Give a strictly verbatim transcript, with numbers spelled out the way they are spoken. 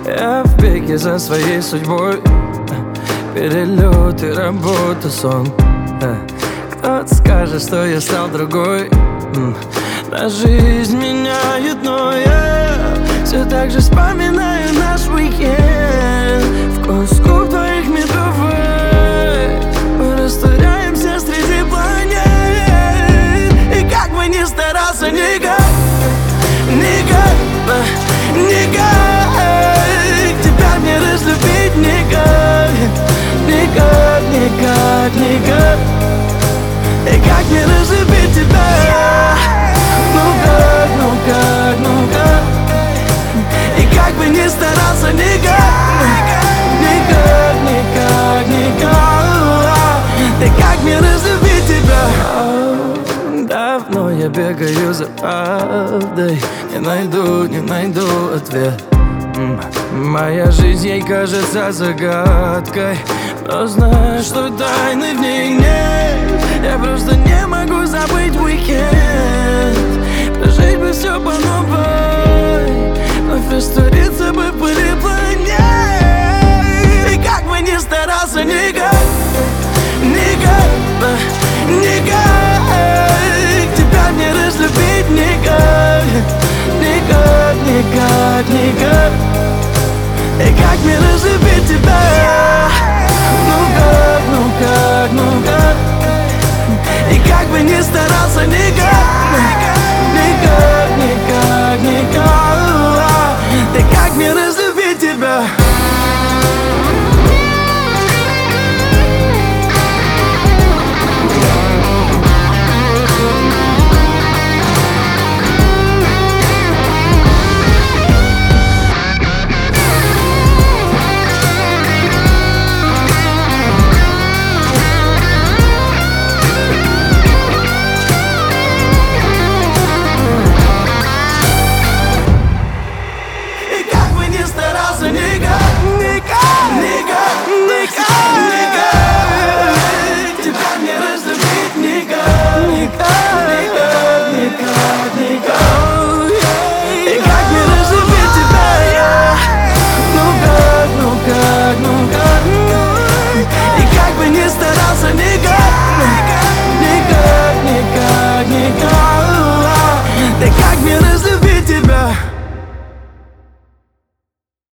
Я в беге за своей судьбой. Перелеты, работа, сон. Кто-то скажет, что я стал другой. Да жизнь меняет, но я все так же вспоминаю наш уикенд. Вкус губ твоих метровой. Мы растворяемся среди планет. И как бы ни старался, никак, никак, никак тебя не разлюбить, никак, никак, никак, никак. И как не разлюбить тебя? Ну как, ну как, ну как? И как бы ни старался, никак, никак, никак, никак. И как мне разлюбить тебя? Давно я бегаю за правдой. Не найду, не найду ответ. Моя жизнь ей кажется загадкой, но знаю, что тайны в ней нет. Я просто не могу забыть уикенд. Прожить бы все по новой, вновь раствориться бы в пыли планет. И как бы ни старался, никак, никак, никак тебя не разлюбить, никак, никак, никак, никак. И как мне разлюбить тебя? Ну как, ну как, ну как? И как бы ни старался, никак, никак, никак, никак. И как мне разлюбить тебя? Старался не